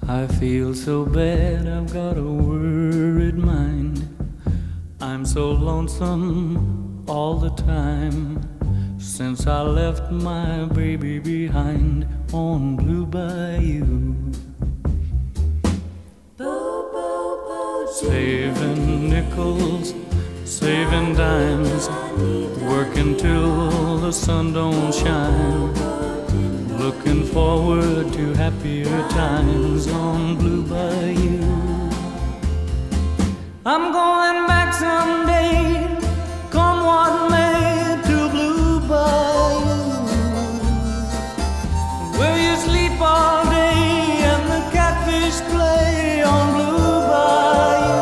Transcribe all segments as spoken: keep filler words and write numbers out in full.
I feel so bad, I've got a worried mind. I'm so lonesome all the time since I left my baby behind on Blue Bayou. Saving nickels, saving dimes, working till the sun don't shine, looking forward to happier times on Blue Bayou. I'm going back someday, come what may, to Blue Bayou, where you sleep all day and the catfish play on Blue Bayou.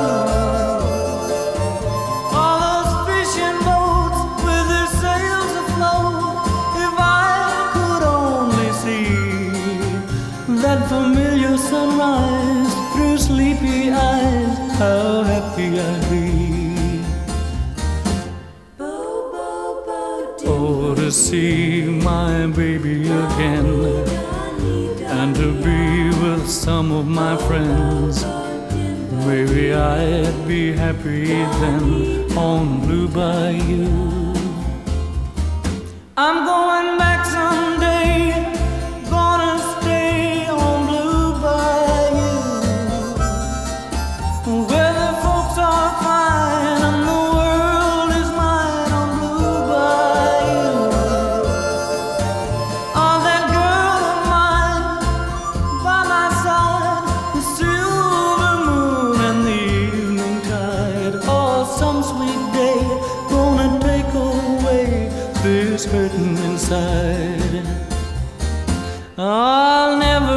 All those fishing boats with their sails afloat, if I could only see that familiar sunrise through sleepy eyes, how happy I'd be. Oh, to see my baby again, and to be with some of my friends. Maybe I'd be happy then on Blue Bayou. I'm going back someday, gonna stay on Blue Bayou, where the folks are fine and the world is mine on Blue Bayou. Oh, that girl of mine by my side, the silver moon and the evening tide. Oh, some sweet day gonna take away this hurting inside. I'll never